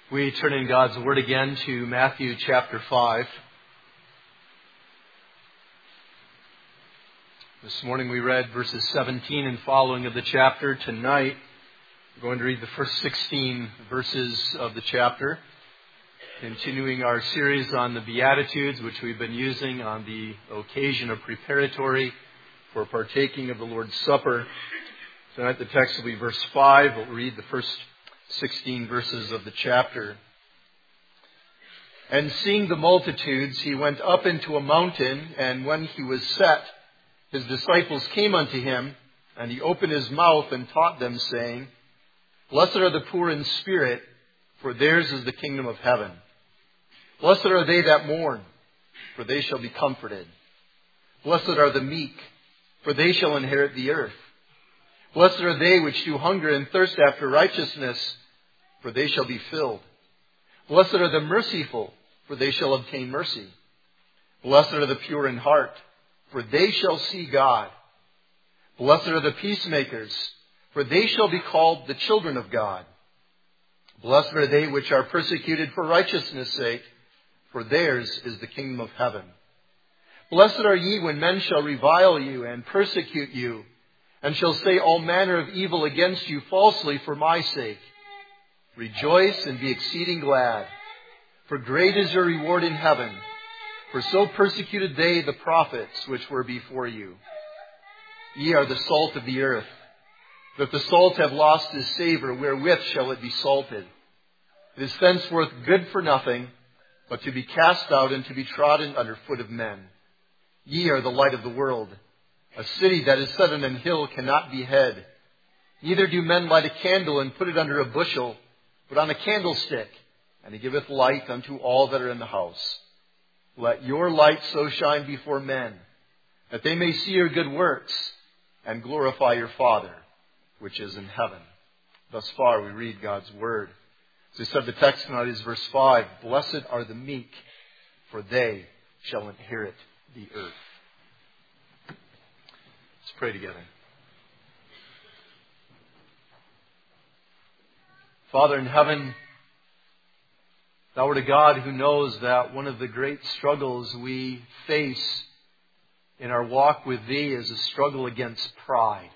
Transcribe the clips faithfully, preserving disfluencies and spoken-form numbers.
We turn in God's Word again to Matthew chapter five. This morning we read verses seventeen and following of the chapter. Tonight we're going to read the first sixteen verses of the chapter, continuing our series on the Beatitudes, which we've been using on the occasion of preparatory for partaking of the Lord's Supper. Tonight the text will be verse five. We'll read the first sixteen verses of the chapter. And seeing the multitudes, he went up into a mountain, and when he was set, his disciples came unto him, and he opened his mouth and taught them, saying, Blessed are the poor in spirit, for theirs is the kingdom of heaven. Blessed are they that mourn, for they shall be comforted. Blessed are the meek, for they shall inherit the earth. Blessed are they which do hunger and thirst after righteousness, for they shall be filled. Blessed are the merciful, for they shall obtain mercy. Blessed are the pure in heart, for they shall see God. Blessed are the peacemakers, for they shall be called the children of God. Blessed are they which are persecuted for righteousness' sake, for theirs is the kingdom of heaven. Blessed are ye when men shall revile you and persecute you, and shall say all manner of evil against you falsely for my sake. Rejoice and be exceeding glad, for great is your reward in heaven. For so persecuted they the prophets which were before you. Ye are the salt of the earth. But if the salt have lost his savour, wherewith shall it be salted? It is thenceforth good for nothing, but to be cast out and to be trodden under foot of men. Ye are the light of the world. A city that is set on an hill cannot be hid. Neither do men light a candle and put it under a bushel, but on a candlestick, and it giveth light unto all that are in the house. Let your light so shine before men, that they may see your good works, and glorify your Father, which is in heaven. Thus far we read God's Word. As I said, the text tonight is verse five. Blessed are the meek, for they shall inherit the earth. Let's pray together. Father in heaven, Thou art a God who knows that one of the great struggles we face in our walk with Thee is a struggle against pride.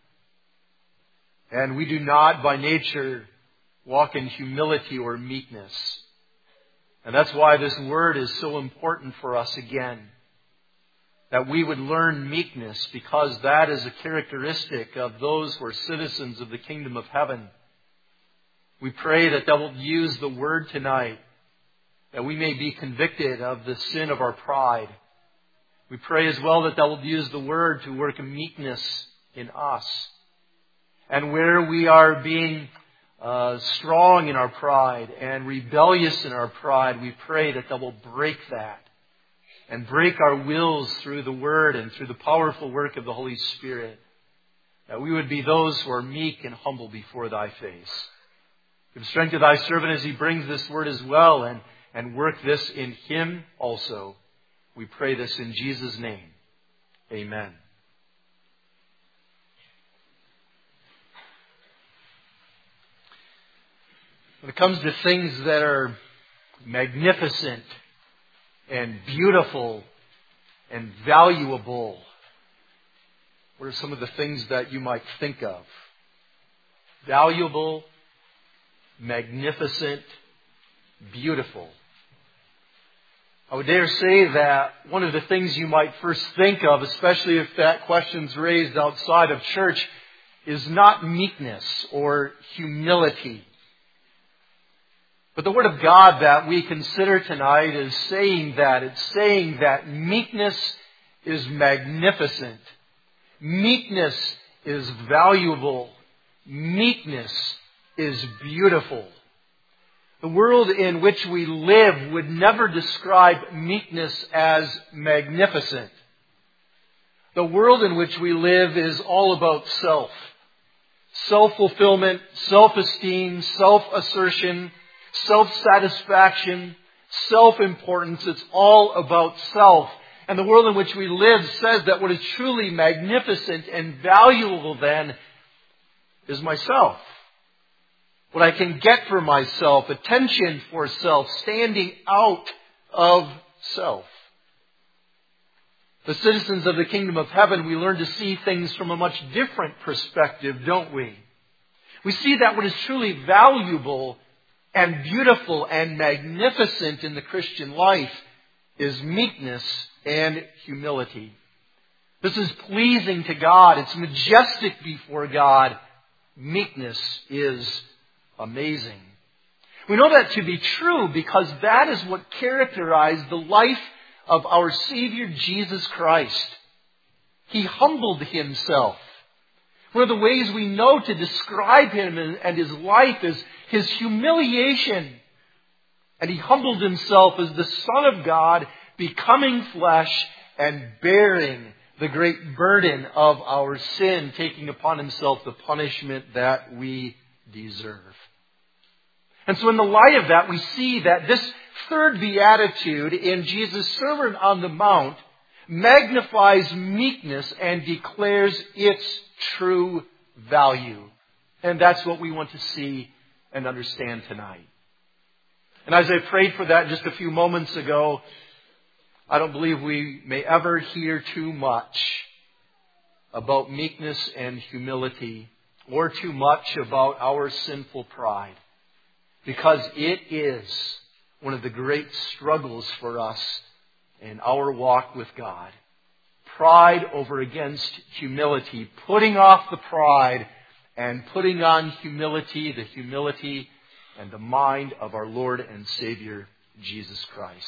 And we do not by nature walk in humility or meekness. And that's why this word is so important for us again. That we would learn meekness, because that is a characteristic of those who are citizens of the kingdom of heaven. We pray that Thou wilt use the word tonight, that we may be convicted of the sin of our pride. We pray as well that Thou wilt use the word to work meekness in us. And where we are being uh, strong in our pride and rebellious in our pride, we pray that Thou wilt break that. And break our wills through the Word and through the powerful work of the Holy Spirit. That we would be those who are meek and humble before Thy face. Give strength to Thy servant as he brings this Word as well, and, and work this in him also. We pray this in Jesus' name. Amen. When it comes to things that are magnificent and beautiful and valuable, what are some of the things that you might think of? Valuable, magnificent, beautiful. I would dare say that one of the things you might first think of, especially if that question's raised outside of church, is not meekness or humility. But the Word of God that we consider tonight is saying that. It's saying that meekness is magnificent. Meekness is valuable. Meekness is beautiful. The world in which we live would never describe meekness as magnificent. The world in which we live is all about self. Self-fulfillment, self-esteem, self-assertion, self-satisfaction, self-importance. It's all about self. And the world in which we live says that what is truly magnificent and valuable then is myself. what I can get for myself, attention for self, standing out of self. The citizens of the kingdom of heaven, we learn to see things from a much different perspective, don't we? We see that what is truly valuable and beautiful and magnificent in the Christian life is meekness and humility. This is pleasing to God. It's majestic before God. Meekness is amazing. We know that to be true because that is what characterized the life of our Savior Jesus Christ. He humbled himself. One of the ways we know to describe him and his life is his humiliation. And he humbled himself as the Son of God, becoming flesh and bearing the great burden of our sin, taking upon himself the punishment that we deserve. And so in the light of that, we see that this third beatitude in Jesus' Sermon on the Mount magnifies meekness and declares its true value. And that's what we want to see and understand tonight. And as I prayed for that just a few moments ago, I don't believe we may ever hear too much about meekness and humility or too much about our sinful pride. Because it is one of the great struggles for us in our walk with God. Pride over against humility. Putting off the pride and putting on humility, the humility and the mind of our Lord and Savior, Jesus Christ.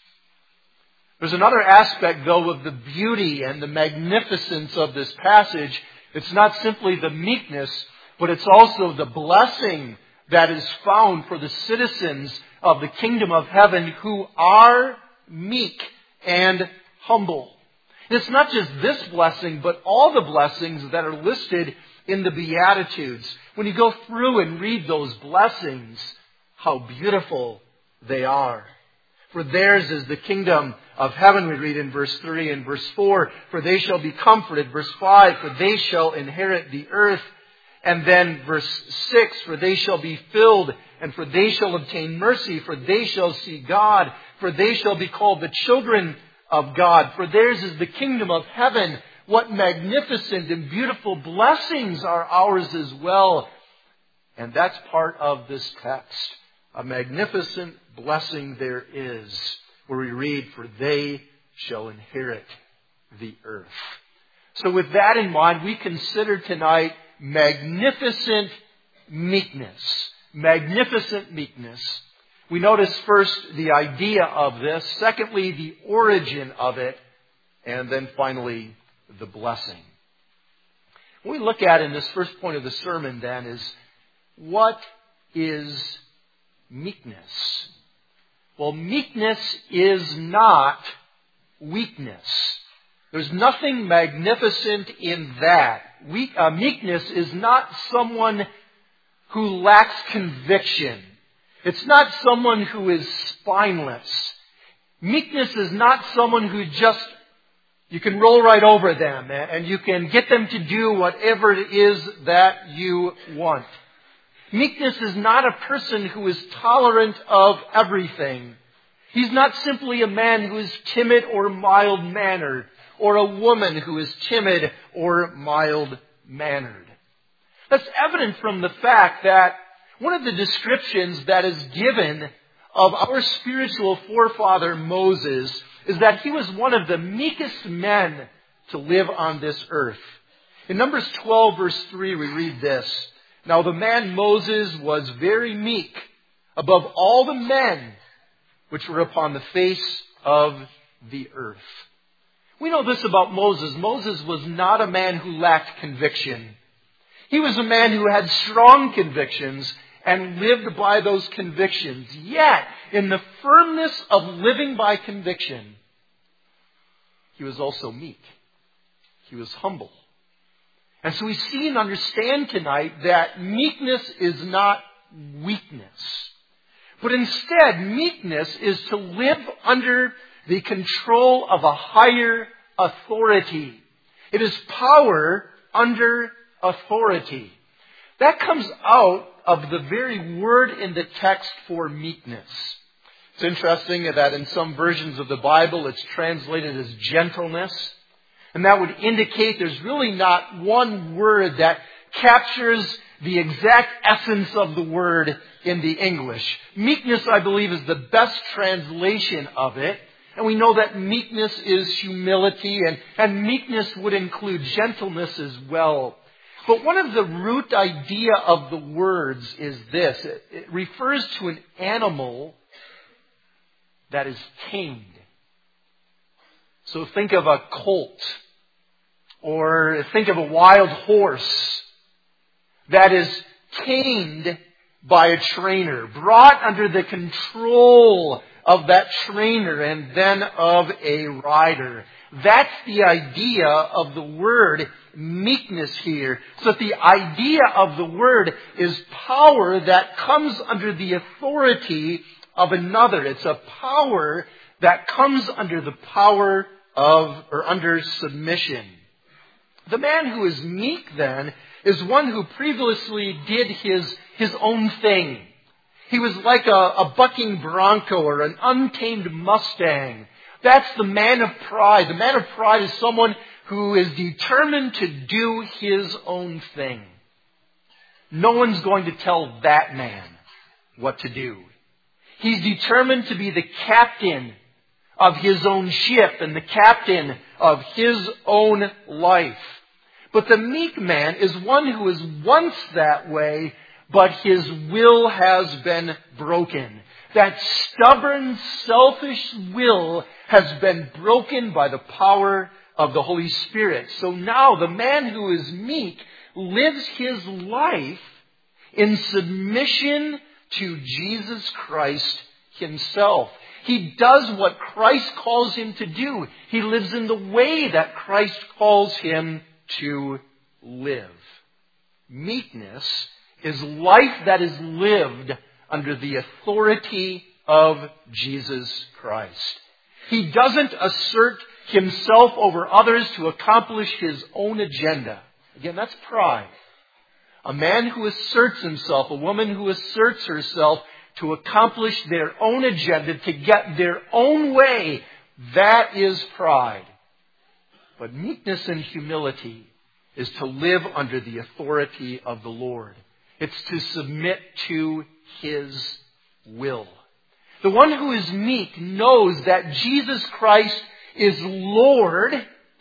There's another aspect, though, of the beauty and the magnificence of this passage. It's not simply the meekness, but it's also the blessing that is found for the citizens of the kingdom of heaven who are meek and humble. And it's not just this blessing, but all the blessings that are listed in the Beatitudes. When you go through and read those blessings, how beautiful they are. For theirs is the kingdom of heaven, we read in verse three and verse four. For they shall be comforted. Verse five, for they shall inherit the earth. And then verse six, for they shall be filled, and for they shall obtain mercy, for they shall see God, for they shall be called the children of God, for theirs is the kingdom of heaven. What magnificent and beautiful blessings are ours as well. And that's part of this text. A magnificent blessing there is, where we read, for they shall inherit the earth. So with that in mind, we consider tonight magnificent meekness. Magnificent meekness. We notice first the idea of this. Secondly, the origin of it. And then finally, the blessing. What we look at in this first point of the sermon then is, what is meekness? Well, meekness is not weakness. There's nothing magnificent in that. Weak, uh, meekness is not someone who lacks conviction. It's not someone who is spineless. Meekness is not someone who just, you can roll right over them and you can get them to do whatever it is that you want. Meekness is not a person who is tolerant of everything. He's not simply a man who is timid or mild-mannered, or a woman who is timid or mild-mannered. That's evident from the fact that one of the descriptions that is given of our spiritual forefather Moses is that he was one of the meekest men to live on this earth. In Numbers twelve, verse three, we read this. Now the man Moses was very meek above all the men which were upon the face of the earth. We know this about Moses. Moses was not a man who lacked conviction. He was a man who had strong convictions and lived by those convictions. Yet, in the firmness of living by conviction, he was also meek. He was humble. And so we see and understand tonight that meekness is not weakness. But instead, meekness is to live under the control of a higher authority. It is power under authority. That comes out of the very word in the text for meekness. It's interesting that in some versions of the Bible it's translated as gentleness. And that would indicate there's really not one word that captures the exact essence of the word in the English. Meekness, I believe, is the best translation of it. And we know that meekness is humility, and, and meekness would include gentleness as well. But one of the root idea of the words is this. It, it refers to an animal that is tamed. So think of a colt, or think of a wild horse that is tamed by a trainer, brought under the control of that trainer and then of a rider. That's the idea of the word meekness here. So the idea of the word is power that comes under the authority of another. It's a power that comes under the power of, or under submission. The man who is meek then is one who previously did his, his own thing. He was like a, a bucking bronco or an untamed Mustang. That's the man of pride. The man of pride is someone who is determined to do his own thing. No one's going to tell that man what to do. He's determined to be the captain of his own ship and the captain of his own life. But the meek man is one who is once that way, but his will has been broken. That stubborn, selfish will has been broken by the power of the Holy Spirit. So now the man who is meek lives his life in submission to Jesus Christ himself. He does what Christ calls him to do. He lives in the way that Christ calls him to live. Meekness is life that is lived under the authority of Jesus Christ. He doesn't assert himself over others to accomplish his own agenda. Again, that's pride. A man who asserts himself, a woman who asserts herself to accomplish their own agenda, to get their own way, that is pride. But meekness and humility is to live under the authority of the Lord. It's to submit to His will. The one who is meek knows that Jesus Christ is Lord,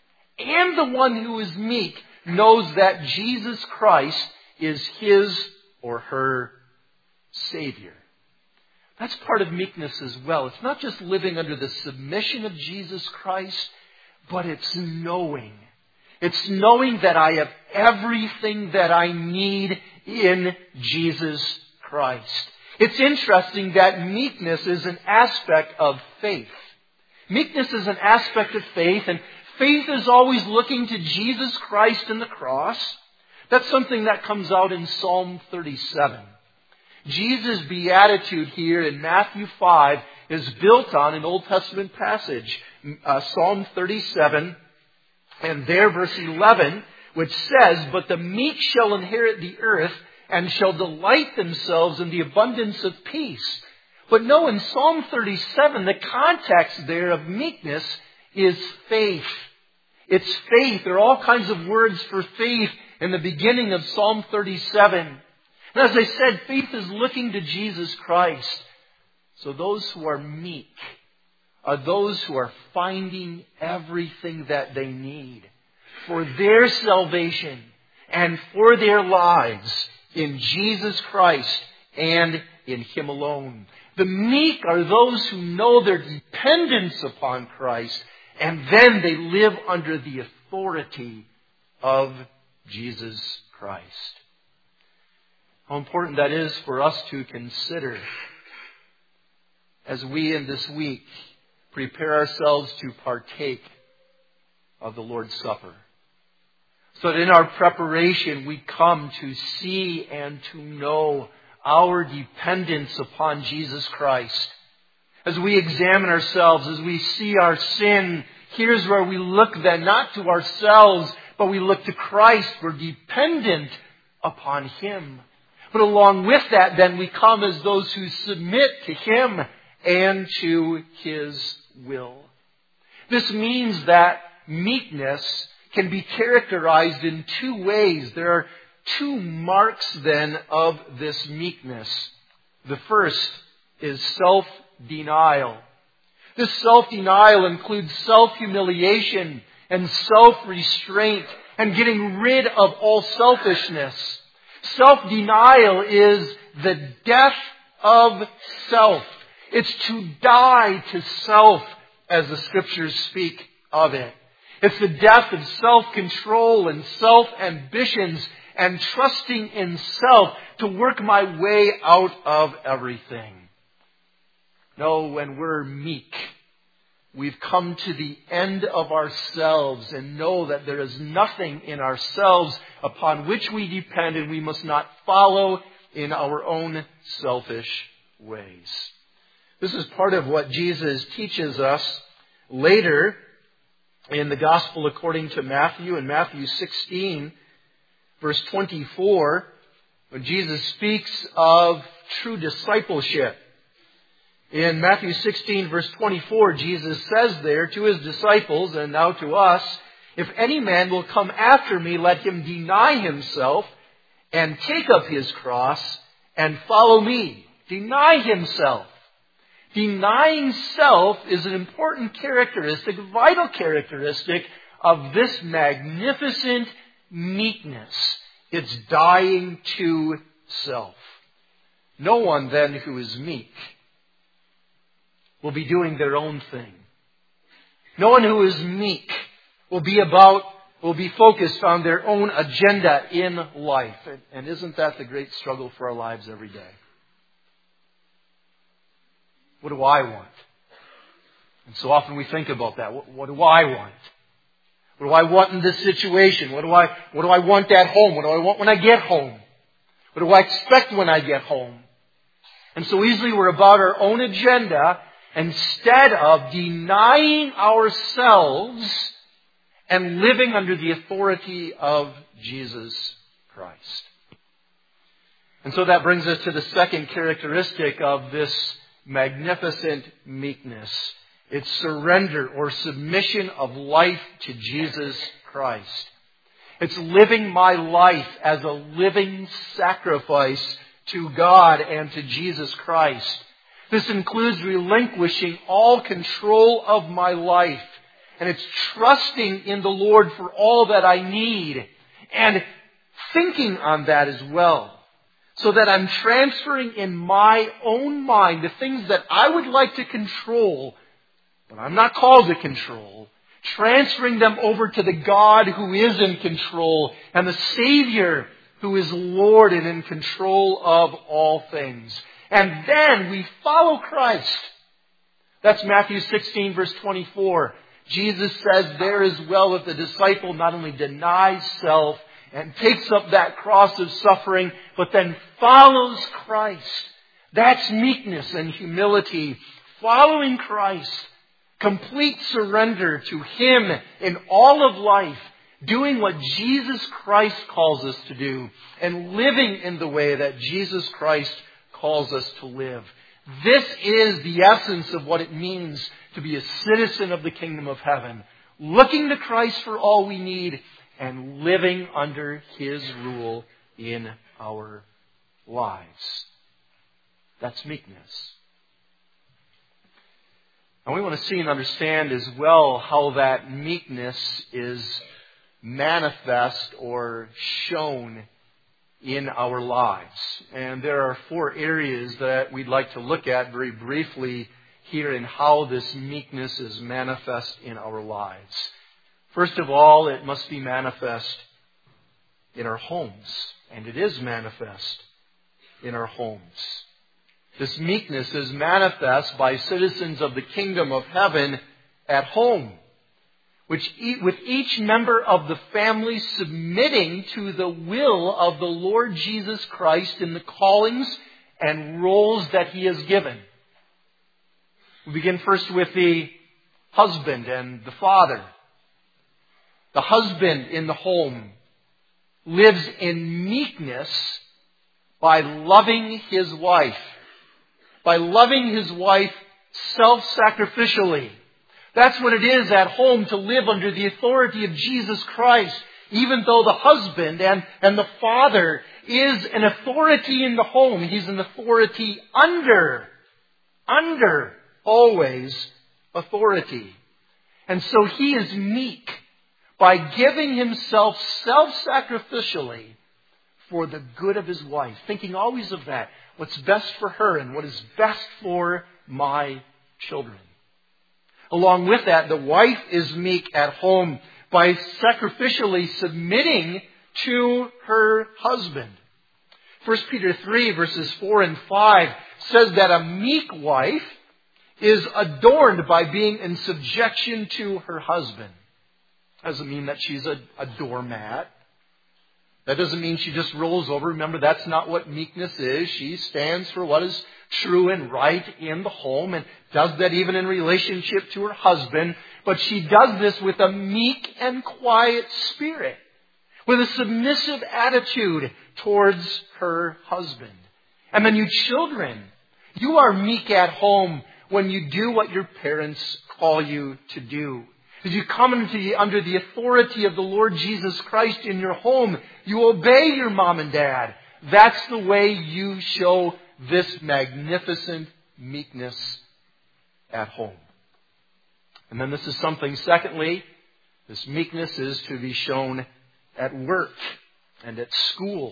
and the one who is meek knows that Jesus Christ is his or her Savior. That's part of meekness as well. It's not just living under the submission of Jesus Christ, but it's knowing. It's knowing that I have everything that I need in Jesus Christ. It's interesting that meekness is an aspect of faith. Meekness is an aspect of faith, and faith is always looking to Jesus Christ and the cross. That's something that comes out in Psalm thirty-seven. Jesus' beatitude here in Matthew five is built on an Old Testament passage, uh, Psalm thirty-seven, and there verse eleven, which says, "But the meek shall inherit the earth and shall delight themselves in the abundance of peace." But no, in Psalm thirty-seven, the context there of meekness is faith. It's faith. There are all kinds of words for faith in the beginning of Psalm thirty-seven. And as I said, faith is looking to Jesus Christ. So those who are meek are those who are finding everything that they need for their salvation and for their lives in Jesus Christ and in Him alone. The meek are those who know their dependence upon Christ, and then they live under the authority of Jesus Christ. How important that is for us to consider as we in this week prepare ourselves to partake of the Lord's Supper. So that in our preparation we come to see and to know our dependence upon Jesus Christ. As we examine ourselves, as we see our sin, here's where we look then not to ourselves, but we look to Christ. We're dependent upon Him. But along with that, then, we come as those who submit to Him and to His will. This means that meekness can be characterized in two ways. There are two marks, then, of this meekness. The first is self-denial. This self-denial includes self-humiliation and self-restraint and getting rid of all selfishness. Self-denial is the death of self. It's to die to self, as the Scriptures speak of it. It's the death of self-control and self-ambitions and trusting in self to work my way out of everything. No, when we're meek, we've come to the end of ourselves and know that there is nothing in ourselves upon which we depend, and we must not follow in our own selfish ways. This is part of what Jesus teaches us later in the Gospel according to Matthew, in Matthew sixteen, verse twenty-four, when Jesus speaks of true discipleship. In Matthew sixteen, verse twenty-four, Jesus says there to His disciples, and now to us, "If any man will come after me, let him deny himself and take up his cross and follow me." Deny himself. Denying self is an important characteristic, vital characteristic of this magnificent meekness. It's dying to self. No one then who is meek will be doing their own thing. No one who is meek will be about, will be focused on their own agenda in life. And, and isn't that the great struggle for our lives every day? What do I want? And so often we think about that. What, what do I want? What do I want in this situation? What do I, what do I want at home? What do I want when I get home? What do I expect when I get home? And so easily we're about our own agenda instead of denying ourselves and living under the authority of Jesus Christ. And so that brings us to the second characteristic of this magnificent meekness. It's surrender or submission of life to Jesus Christ. It's living my life as a living sacrifice to God and to Jesus Christ. This includes relinquishing all control of my life. And it's trusting in the Lord for all that I need. And thinking on that as well. So that I'm transferring in my own mind the things that I would like to control, but I'm not called to control. Transferring them over to the God who is in control and the Savior who is Lord and in control of all things. And then we follow Christ. That's Matthew sixteen, verse twenty-four. Jesus says there as well that the disciple not only denies self and takes up that cross of suffering, but then follows Christ. That's meekness and humility. Following Christ. Complete surrender to Him in all of life. Doing what Jesus Christ calls us to do. And living in the way that Jesus Christ calls us to live. This is the essence of what it means to be a citizen of the kingdom of heaven. Looking to Christ for all we need and living under His rule in our lives. That's meekness. And we want to see and understand as well how that meekness is manifest or shown in our lives. And there are four areas that we'd like to look at very briefly here in how this meekness is manifest in our lives. First of all, it must be manifest in our homes. And it is manifest in our homes. This meekness is manifest by citizens of the kingdom of heaven at home, which with each member of the family submitting to the will of the Lord Jesus Christ in the callings and roles that He has given. We begin first with the husband and the father. The husband in the home lives in meekness by loving his wife. By loving his wife self-sacrificially. That's what it is at home to live under the authority of Jesus Christ. Even though the husband and, and the father is an authority in the home, he's an authority under, under always authority. And so he is meek by giving himself self-sacrificially for the good of his wife. Thinking always of that. What's best for her and what is best for my children. Along with that, the wife is meek at home by sacrificially submitting to her husband. First Peter three verses four and five says that a meek wife is adorned by being in subjection to her husband. Doesn't mean that she's a, a doormat. That doesn't mean she just rolls over. Remember, that's not what meekness is. She stands for what is true and right in the home and does that even in relationship to her husband. But she does this with a meek and quiet spirit, with a submissive attitude towards her husband. And then you children, you are meek at home when you do what your parents call you to do. As you come into the, under the authority of the Lord Jesus Christ in your home, you obey your mom and dad. That's the way you show this magnificent meekness at home. And then this is something, secondly, this meekness is to be shown at work and at school.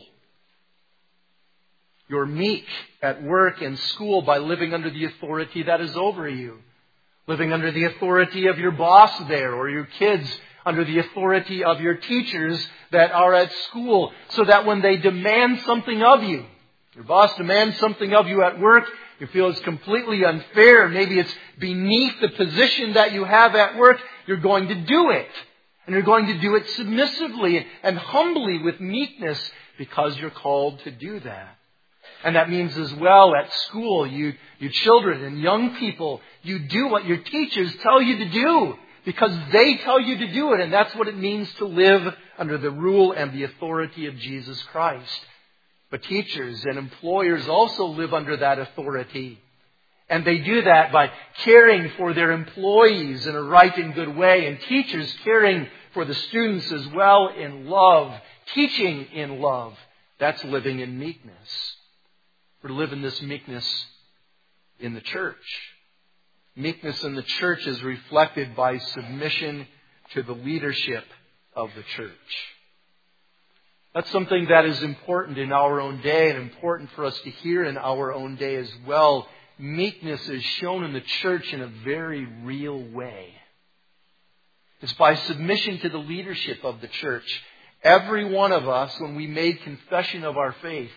You're meek at work and school by living under the authority that is over you. Living under the authority of your boss there, or your kids under the authority of your teachers that are at school, so that when they demand something of you, your boss demands something of you at work, you feel it's completely unfair, maybe it's beneath the position that you have at work, you're going to do it. And you're going to do it submissively and humbly with meekness because you're called to do that. And that means as well at school, you, you children and young people, you do what your teachers tell you to do because they tell you to do it. And that's what it means to live under the rule and the authority of Jesus Christ. But teachers and employers also live under that authority. And they do that by caring for their employees in a right and good way. And teachers caring for the students as well in love, teaching in love. That's living in meekness. We're to live in this meekness in the church. Meekness in the church is reflected by submission to the leadership of the church. That's something that is important in our own day and important for us to hear in our own day as well. Meekness is shown in the church in a very real way. It's by submission to the leadership of the church. Every one of us, when we made confession of our faith,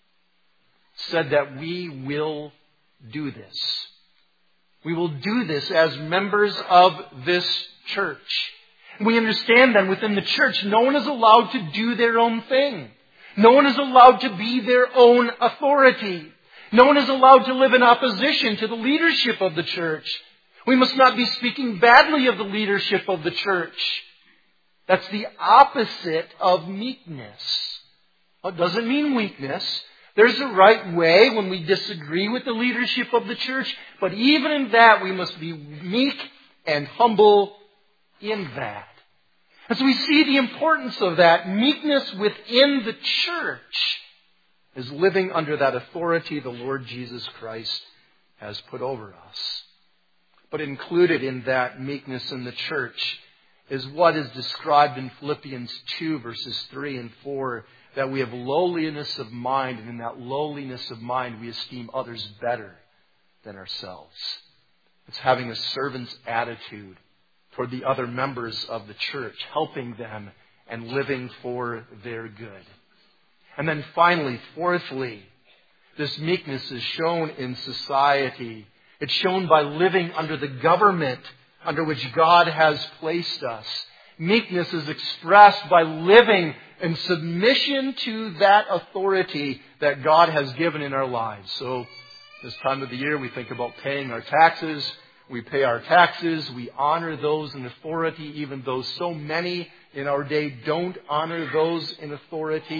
said that we will do this. We will do this as members of this church. We understand that within the church, no one is allowed to do their own thing. No one is allowed to be their own authority. No one is allowed to live in opposition to the leadership of the church. We must not be speaking badly of the leadership of the church. That's the opposite of meekness. It doesn't mean weakness. There's a right way when we disagree with the leadership of the church, but even in that we must be meek and humble in that. And so we see the importance of that. Meekness within the church is living under that authority the Lord Jesus Christ has put over us. But included in that meekness in the church is what is described in Philippians two verses three and four, that we have lowliness of mind, and in that lowliness of mind we esteem others better than ourselves. It's having a servant's attitude toward the other members of the church, helping them and living for their good. And then finally, fourthly, this meekness is shown in society. It's shown by living under the government under which God has placed us. Meekness is expressed by living in submission to that authority that God has given in our lives. So this time of the year we think about paying our taxes. We pay our taxes. We honor those in authority, even though so many in our day don't honor those in authority.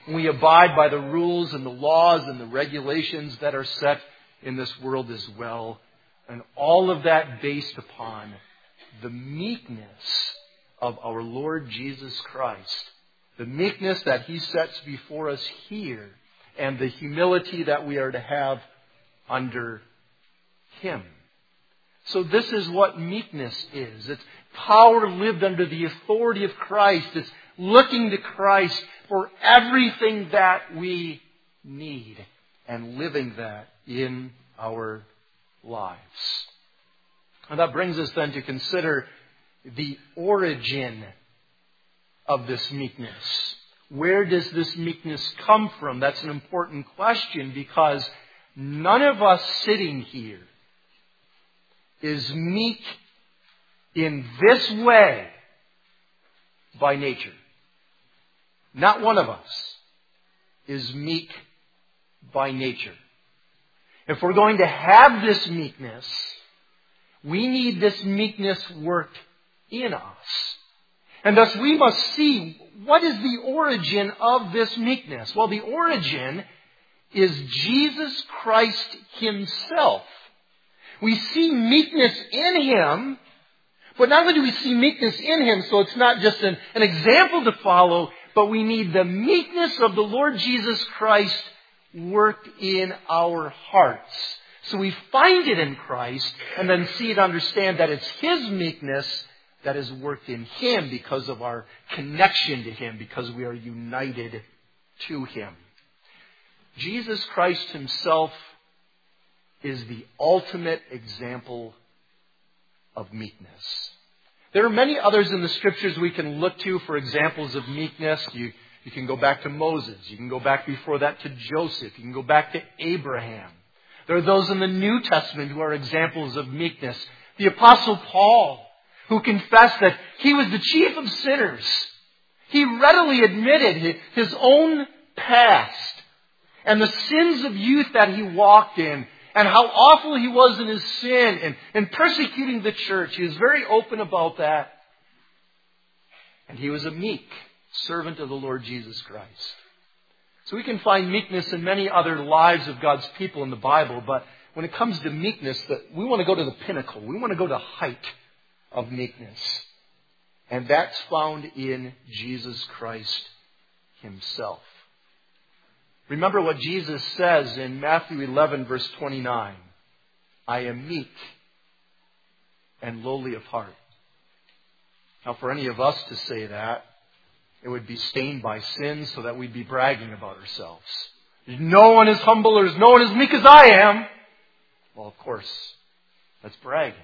We abide by the rules and the laws and the regulations that are set in this world as well. And all of that based upon the meekness of our Lord Jesus Christ. The meekness that He sets before us here. And the humility that we are to have under Him. So this is what meekness is. It's power lived under the authority of Christ. It's looking to Christ for everything that we need and living that in our lives. And that brings us then to consider the origin of this meekness. Where does this meekness come from? That's an important question because none of us sitting here is meek in this way by nature. Not one of us is meek by nature. If we're going to have this meekness, we need this meekness worked in us. And thus we must see what is the origin of this meekness. Well, the origin is Jesus Christ Himself. We see meekness in Him, but not only do we see meekness in Him, so it's not just an, an example to follow, but we need the meekness of the Lord Jesus Christ worked in our hearts. So we find it in Christ and then see and understand that it's His meekness that is worked in Him because of our connection to Him, because we are united to Him. Jesus Christ Himself is the ultimate example of meekness. There are many others in the Scriptures we can look to for examples of meekness. You, you can go back to Moses. You can go back before that to Joseph. You can go back to Abraham. There are those in the New Testament who are examples of meekness. The Apostle Paul, who confessed that he was the chief of sinners. He readily admitted his own past and the sins of youth that he walked in and how awful he was in his sin and, and persecuting the church. He was very open about that. And he was a meek servant of the Lord Jesus Christ. So we can find meekness in many other lives of God's people in the Bible, but when it comes to meekness, that we want to go to the pinnacle. We want to go to the height of meekness. And that's found in Jesus Christ Himself. Remember what Jesus says in Matthew eleven, verse twenty-nine. I am meek and lowly of heart. Now, for any of us to say that, it would be stained by sin so that we'd be bragging about ourselves. No one is humble or no one is meek as I am. Well, of course, that's bragging.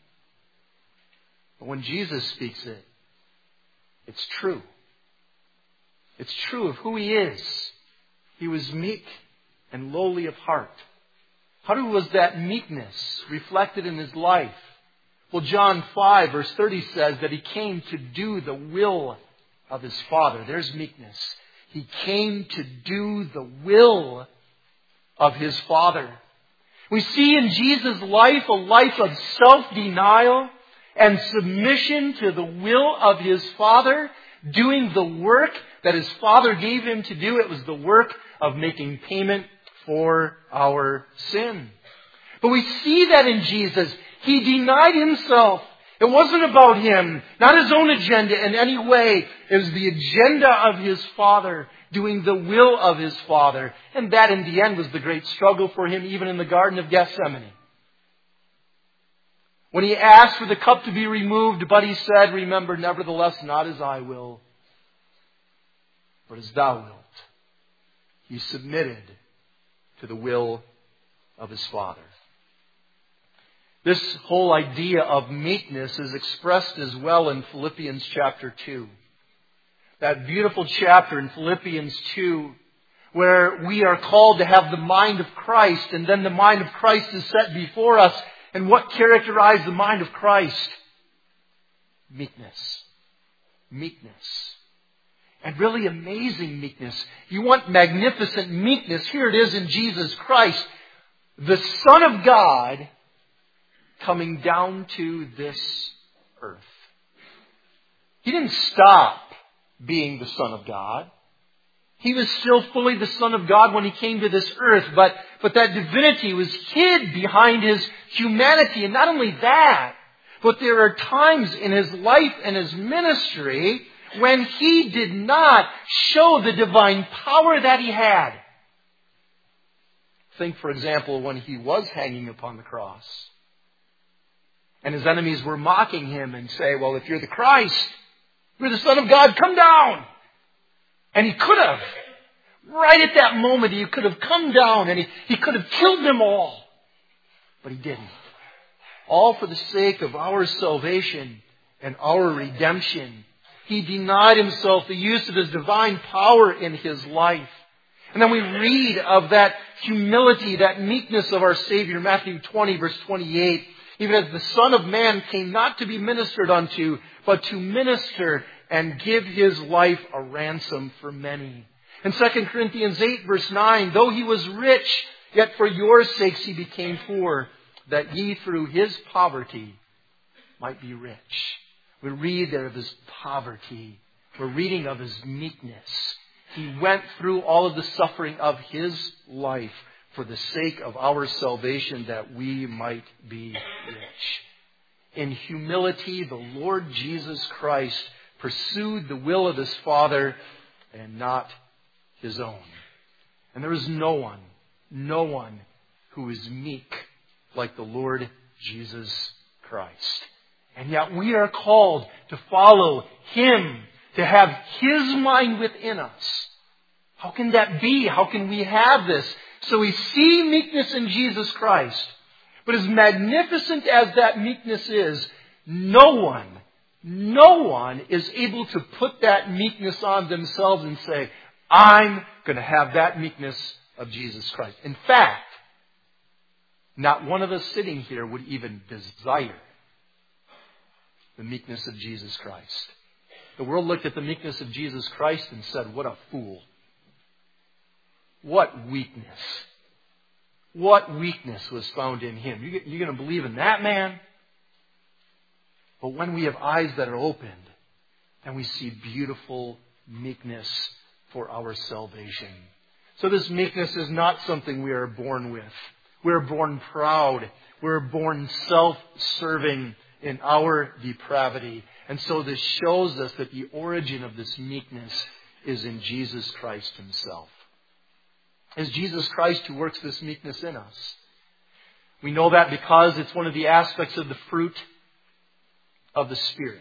But when Jesus speaks it, it's true. It's true of who He is. He was meek and lowly of heart. How was that meekness reflected in His life? Well, John five, verse thirty says that He came to do the will of His Father. There's meekness. He came to do the will of His Father. We see in Jesus' life a life of self-denial and submission to the will of His Father, doing the work that His Father gave Him to do. It was the work of making payment for our sin. But we see that in Jesus. He denied Himself. It wasn't about Him, not His own agenda in any way. It was the agenda of His Father, doing the will of His Father. And that in the end was the great struggle for Him, even in the Garden of Gethsemane. When He asked for the cup to be removed, but He said, remember, nevertheless, not as I will, but as Thou wilt. He submitted to the will of His Father. This whole idea of meekness is expressed as well in Philippians chapter two. That beautiful chapter in Philippians two, where we are called to have the mind of Christ, and then the mind of Christ is set before us. And what characterized the mind of Christ? Meekness. Meekness. And really amazing meekness. You want magnificent meekness? Here it is in Jesus Christ, the Son of God, coming down to this earth. He didn't stop being the Son of God. He was still fully the Son of God when He came to this earth, but, but that divinity was hid behind His humanity. And not only that, but there are times in His life and His ministry when He did not show the divine power that He had. Think, for example, when He was hanging upon the cross. And His enemies were mocking Him and say, well, if you're the Christ, you're the Son of God, come down. And He could have. Right at that moment, He could have come down and He, he could have killed them all. But He didn't. All for the sake of our salvation and our redemption. He denied Himself the use of His divine power in His life. And then we read of that humility, that meekness of our Savior, Matthew twenty, verse twenty-eight. Even as the Son of Man came not to be ministered unto, but to minister and give His life a ransom for many. In Second Corinthians eight, verse nine, though He was rich, yet for your sakes He became poor, that ye through His poverty might be rich. We read there of His poverty. We're reading of His meekness. He went through all of the suffering of His life for the sake of our salvation, that we might be rich. In humility, the Lord Jesus Christ pursued the will of His Father and not His own. And there is no one, no one who is meek like the Lord Jesus Christ. And yet we are called to follow Him, to have His mind within us. How can that be? How can we have this? So we see meekness in Jesus Christ. But as magnificent as that meekness is, no one, no one is able to put that meekness on themselves and say, I'm going to have that meekness of Jesus Christ. In fact, not one of us sitting here would even desire the meekness of Jesus Christ. The world looked at the meekness of Jesus Christ and said, what a fool. What weakness. What weakness was found in Him. You, you're going to believe in that man? But when we have eyes that are opened and we see beautiful meekness for our salvation. So this meekness is not something we are born with. We're born proud. We're born self-serving in our depravity. And so this shows us that the origin of this meekness is in Jesus Christ Himself. It's Jesus Christ who works this meekness in us. We know that because it's one of the aspects of the fruit of the Spirit.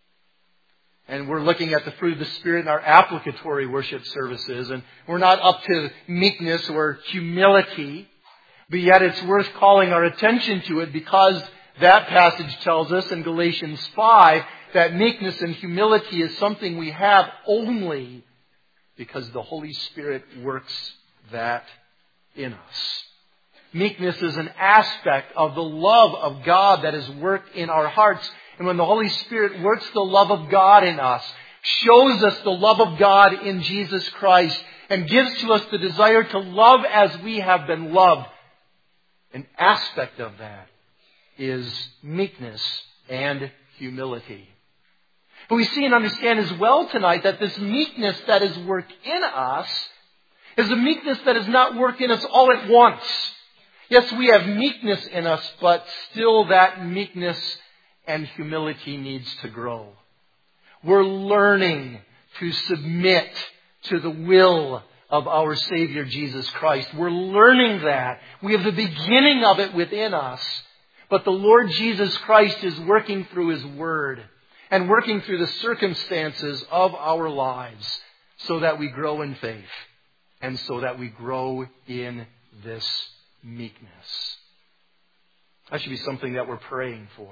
And we're looking at the fruit of the Spirit in our applicatory worship services. And we're not up to meekness or humility. But yet it's worth calling our attention to it because that passage tells us in Galatians five that meekness and humility is something we have only because the Holy Spirit works that in us. Meekness is an aspect of the love of God that is worked in our hearts. And when the Holy Spirit works the love of God in us, shows us the love of God in Jesus Christ, and gives to us the desire to love as we have been loved, an aspect of that is meekness and humility. But we see and understand as well tonight that this meekness that is worked in us is a meekness that is not worked in us all at once. Yes, we have meekness in us, but still that meekness and humility needs to grow. We're learning to submit to the will of our Savior Jesus Christ. We're learning that. We have the beginning of it within us. But the Lord Jesus Christ is working through His Word and working through the circumstances of our lives so that we grow in faith and so that we grow in this meekness. That should be something that we're praying for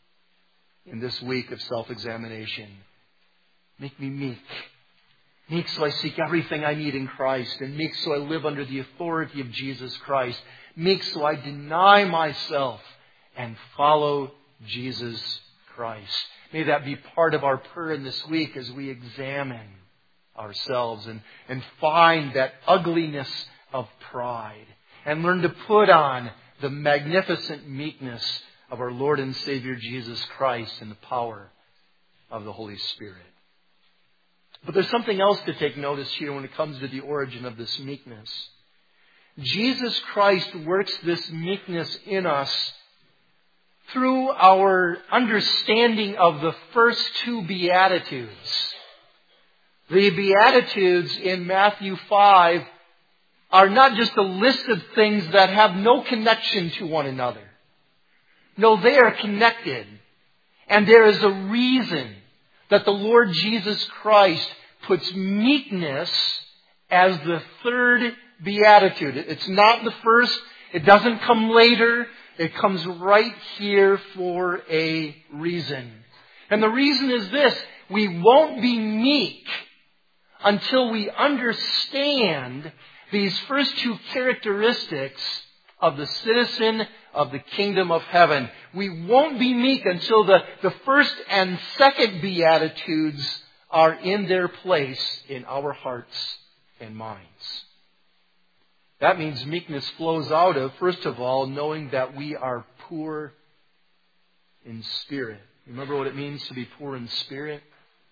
in this week of self-examination. Make me meek. Meek so I seek everything I need in Christ. And meek so I live under the authority of Jesus Christ. Meek so I deny myself and follow Jesus Christ. May that be part of our prayer in this week as we examine ourselves and, and find that ugliness of pride and learn to put on the magnificent meekness of our Lord and Savior Jesus Christ in the power of the Holy Spirit. But there's something else to take notice here when it comes to the origin of this meekness. Jesus Christ works this meekness in us through our understanding of the first two Beatitudes. The Beatitudes in Matthew five are not just a list of things that have no connection to one another. No, they are connected. And there is a reason that the Lord Jesus Christ puts meekness as the third beatitude. It's not the first. It doesn't come later. It comes right here for a reason. And the reason is this: we won't be meek until we understand these first two characteristics of the citizen of the kingdom of heaven. We won't be meek until the, the first and second beatitudes are in their place in our hearts and minds. That means meekness flows out of, first of all, knowing that we are poor in spirit. Remember what it means to be poor in spirit?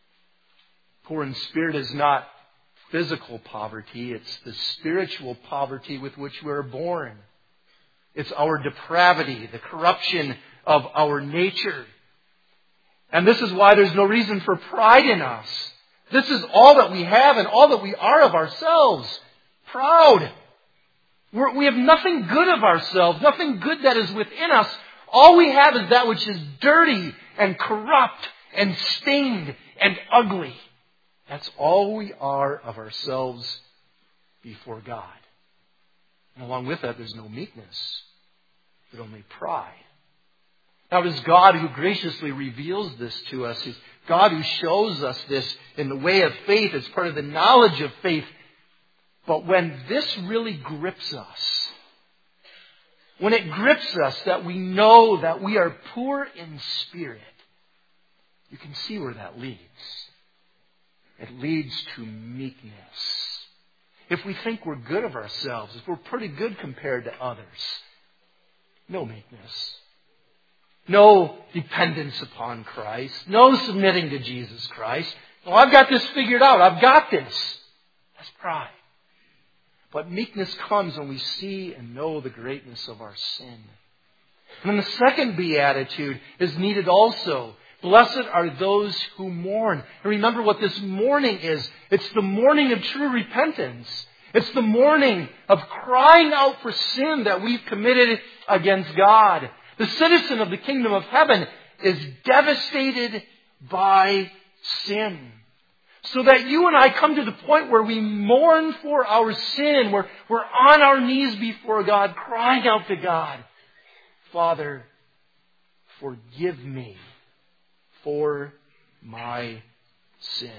Poor in spirit is not physical poverty. It's the spiritual poverty with which we're born. It's our depravity, the corruption of our nature. And this is why there's no reason for pride in us. This is all that we have and all that we are of ourselves. Proud. We're, we have nothing good of ourselves, nothing good that is within us. All we have is that which is dirty and corrupt and stained and ugly. That's all we are of ourselves before God. And along with that, there's no meekness, but only pride. Now, it is God who graciously reveals this to us. It's God who shows us this in the way of faith. It's part of the knowledge of faith. But when this really grips us, when it grips us that we know that we are poor in spirit, you can see where that leads. It leads to meekness. If we think we're good of ourselves, if we're pretty good compared to others, no meekness. No dependence upon Christ. No submitting to Jesus Christ. Oh, I've got this figured out. I've got this. That's pride. But meekness comes when we see and know the greatness of our sin. And then the second beatitude is needed also. Blessed are those who mourn. And remember what this mourning is. It's the mourning of true repentance. It's the mourning of crying out for sin that we've committed against God. The citizen of the kingdom of heaven is devastated by sin. So that you and I come to the point where we mourn for our sin. We're, we're on our knees before God, crying out to God, Father, forgive me for my sin.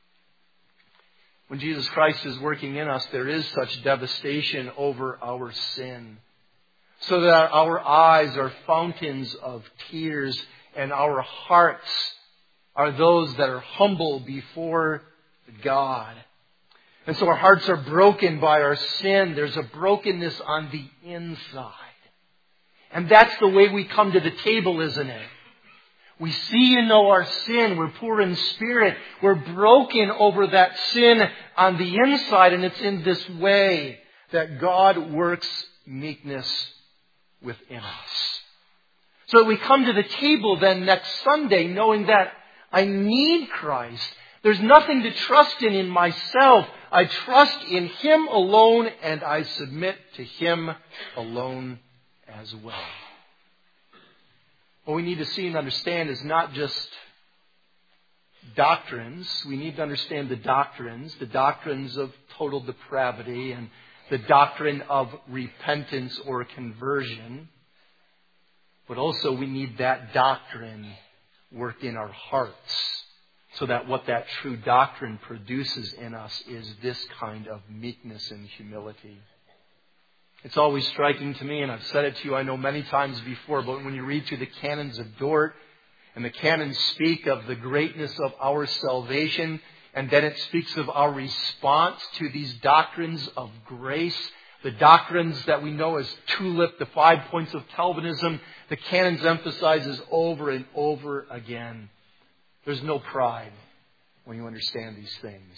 When Jesus Christ is working in us, there is such devastation over our sin, so that our eyes are fountains of tears and our hearts are those that are humble before God. And so our hearts are broken by our sin. There's a brokenness on the inside. And that's the way we come to the table, isn't it? We see and know our sin. We're poor in spirit. We're broken over that sin on the inside. And it's in this way that God works meekness within us. So we come to the table then next Sunday knowing that I need Christ. There's nothing to trust in in myself. I trust in Him alone and I submit to Him alone as well. What we need to see and understand is not just doctrines. We need to understand the doctrines, the doctrines of total depravity and the doctrine of repentance or conversion. But also we need that doctrine worked in our hearts so that what that true doctrine produces in us is this kind of meekness and humility. It's always striking to me, and I've said it to you I know many times before, but when you read through the canons of Dort, and the canons speak of the greatness of our salvation, and then it speaks of our response to these doctrines of grace, the doctrines that we know as TULIP, the five points of Calvinism, the canons emphasizes over and over again. There's no pride. when you understand these things.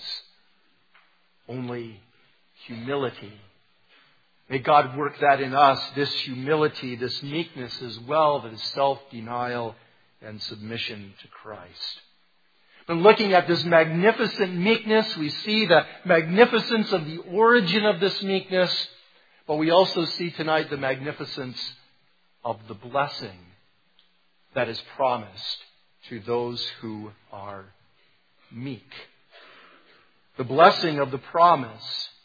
Only humility. May God work that in us, this humility, this meekness as well, that is self-denial and submission to Christ. When looking at this magnificent meekness, we see the magnificence of the origin of this meekness, but we also see tonight the magnificence of the blessing that is promised to those who are meek. The blessing of the promise,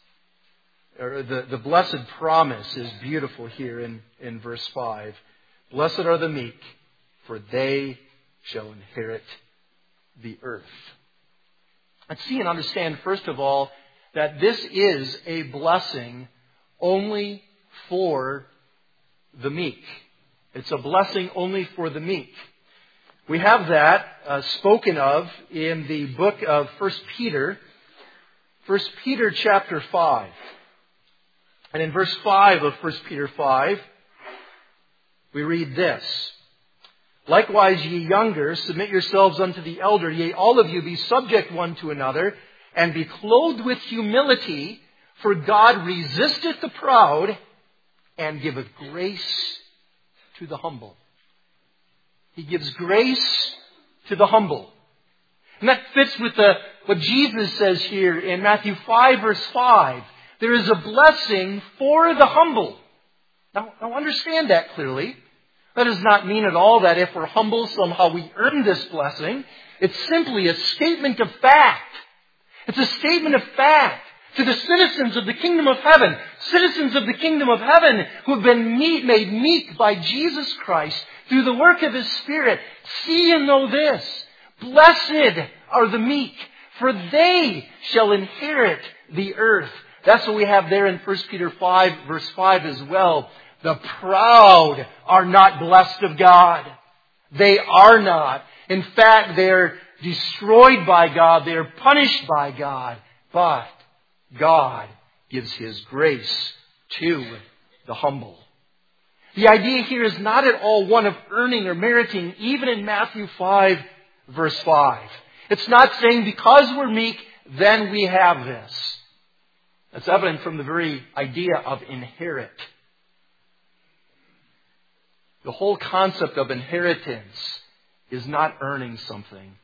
or the, the blessed promise is beautiful here in, in verse five. Blessed are the meek, for they shall inherit the earth. Let's see and understand, first of all, that this is a blessing only for the meek. It's a blessing only for the meek. We have that uh, spoken of in the book of First Peter, First Peter chapter five. And in verse five of First Peter five, we read this. Likewise, ye younger, submit yourselves unto the elder. Yea, all of you be subject one to another, and be clothed with humility, for God resisteth the proud, and giveth grace to the humble. He gives grace to the humble. And that fits with the, what Jesus says here in Matthew five, verse five. There is a blessing for the humble. Now, now understand that clearly. That does not mean at all that if we're humble, somehow we earn this blessing. It's simply a statement of fact. It's a statement of fact to the citizens of the kingdom of heaven. Citizens of the kingdom of heaven who have been meek, made meek by Jesus Christ through the work of His Spirit. See and know this. Blessed are the meek, for they shall inherit the earth. That's what we have there in First Peter five, verse five as well. The proud are not blessed of God. They are not. In fact, they're destroyed by God. They're punished by God. But God gives His grace to the humble. The idea here is not at all one of earning or meriting, even in Matthew five, verse five. It's not saying because we're meek, then we have this. That's evident from the very idea of inherit. The whole concept of inheritance is not earning something.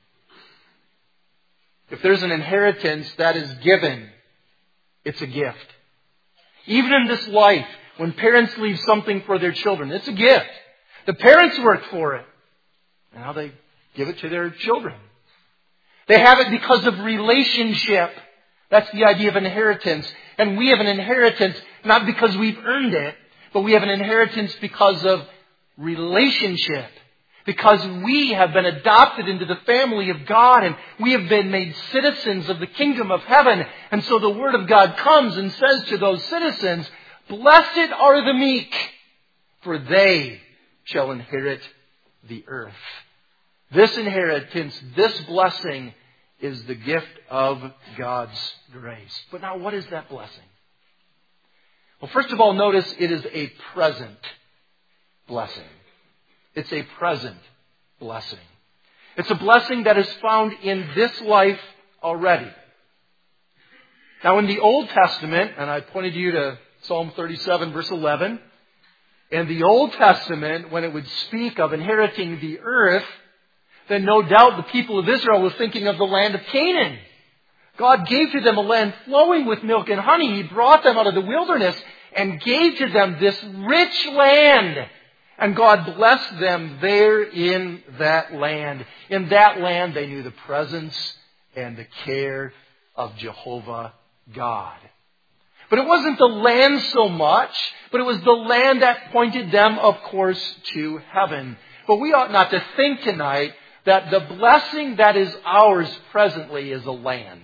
If there's an inheritance that is given, it's a gift. Even in this life, when parents leave something for their children, it's a gift. The parents work for it. And now they give it to their children. They have it because of relationship. That's the idea of inheritance. And we have an inheritance not because we've earned it, but we have an inheritance because of relationship. Because we have been adopted into the family of God and we have been made citizens of the kingdom of heaven. And so the Word of God comes and says to those citizens, blessed are the meek, for they shall inherit the earth. This inheritance, this blessing is the gift of God's grace. But now what is that blessing? Well, first of all, notice it is a present blessing. It's a present blessing. It's a blessing that is found in this life already. Now in the Old Testament, and I pointed you to Psalm thirty-seven, verse eleven, in the Old Testament, when it would speak of inheriting the earth, then no doubt the people of Israel were thinking of the land of Canaan. God gave to them a land flowing with milk and honey. He brought them out of the wilderness and gave to them this rich land. And God blessed them there in that land. In that land, they knew the presence and the care of Jehovah God. But it wasn't the land so much, but it was the land that pointed them, of course, to heaven. But we ought not to think tonight that the blessing that is ours presently is a land.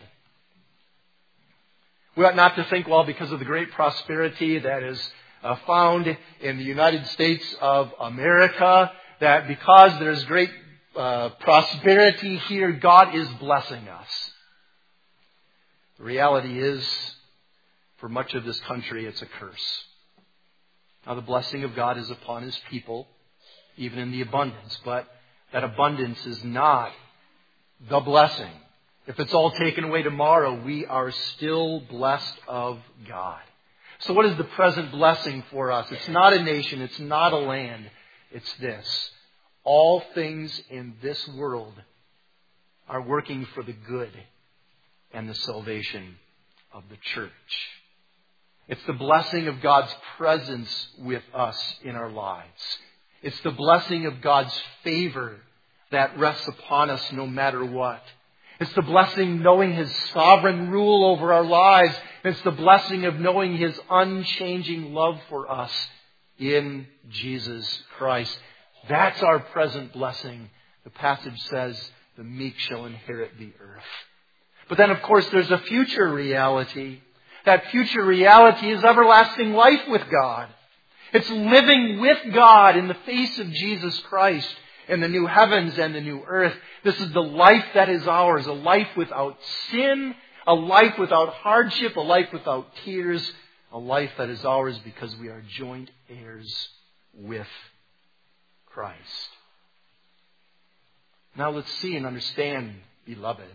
We ought not to think, well, because of the great prosperity that is uh, found in the United States of America, that because there's great uh, prosperity here, God is blessing us. The reality is, for much of this country, it's a curse. Now, the blessing of God is upon His people, even in the abundance, but that abundance is not the blessing. If it's all taken away tomorrow, we are still blessed of God. So what is the present blessing for us? It's not a nation. It's not a land. It's this. All things in this world are working for the good and the salvation of the church. It's the blessing of God's presence with us in our lives. It's the blessing of God's favor that rests upon us no matter what. It's the blessing knowing His sovereign rule over our lives. It's the blessing of knowing His unchanging love for us in Jesus Christ. That's our present blessing. The passage says, the meek shall inherit the earth. But then, of course, there's a future reality. That future reality is everlasting life with God. It's living with God in the face of Jesus Christ in the new heavens and the new earth. This is the life that is ours, a life without sin, a life without hardship, a life without tears, a life that is ours because we are joint heirs with Christ. Now let's see and understand, beloved,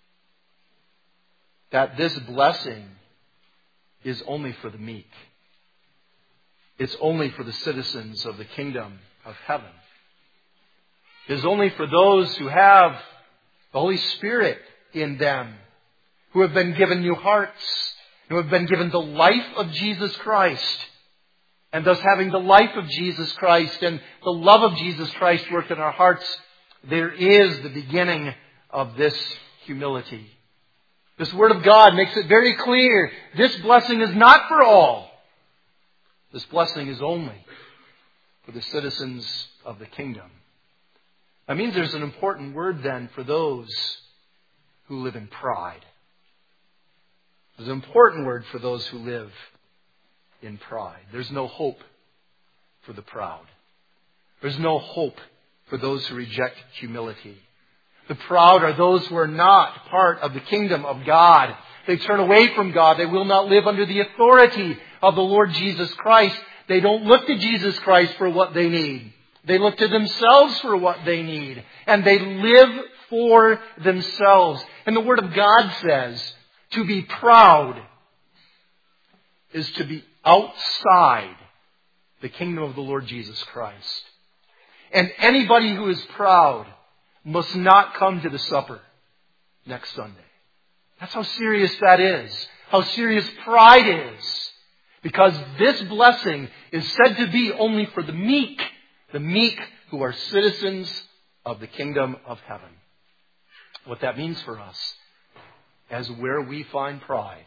that this blessing is only for the meek. It's only for the citizens of the kingdom of heaven. It is only for those who have the Holy Spirit in them, who have been given new hearts, who have been given the life of Jesus Christ. And thus having the life of Jesus Christ and the love of Jesus Christ work in our hearts, there is the beginning of this humility. This Word of God makes it very clear. This blessing is not for all. This blessing is only for the citizens of the kingdom. That means there's an important word then for those who live in pride. There's an important word for those who live in pride. There's no hope for the proud. There's no hope for those who reject humility. The proud are those who are not part of the kingdom of God. They turn away from God. They will not live under the authority of the Lord Jesus Christ. They don't look to Jesus Christ for what they need. They look to themselves for what they need. And they live for themselves. And the Word of God says, to be proud is to be outside the kingdom of the Lord Jesus Christ. And anybody who is proud must not come to the supper next Sunday. That's how serious that is. How serious pride is. Because this blessing is said to be only for the meek. The meek who are citizens of the kingdom of heaven. What that means for us, as where we find pride,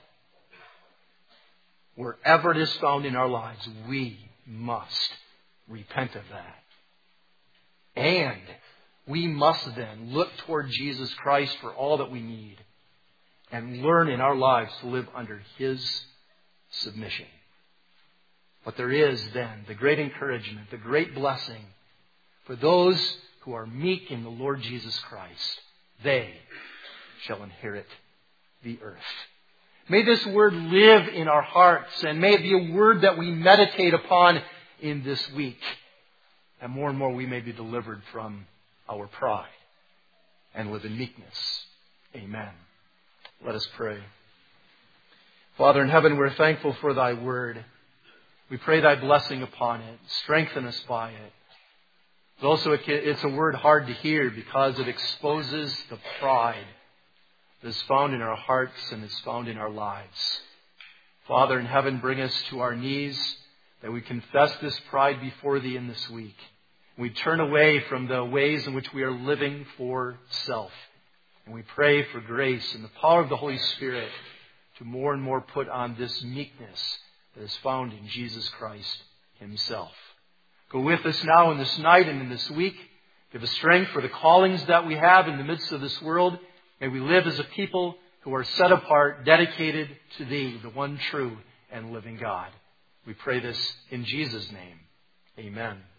wherever it is found in our lives, we must repent of that. And we must then look toward Jesus Christ for all that we need and learn in our lives to live under His submission. But there is then the great encouragement, the great blessing for those who are meek in the Lord Jesus Christ. They shall inherit the earth. May this word live in our hearts, and may it be a word that we meditate upon in this week. And more and more we may be delivered from our pride and live in meekness. Amen. Let us pray. Father in heaven, we're thankful for Thy word. We pray Thy blessing upon it. Strengthen us by it. But also it's a word hard to hear because it exposes the pride that is found in our hearts and is found in our lives. Father in heaven, bring us to our knees that we confess this pride before Thee in this week. We turn away from the ways in which we are living for self. And we pray for grace and the power of the Holy Spirit to more and more put on this meekness that is found in Jesus Christ Himself. Go with us now in this night and in this week. Give us strength for the callings that we have in the midst of this world. May we live as a people who are set apart, dedicated to Thee, the one true and living God. We pray this in Jesus' name. Amen.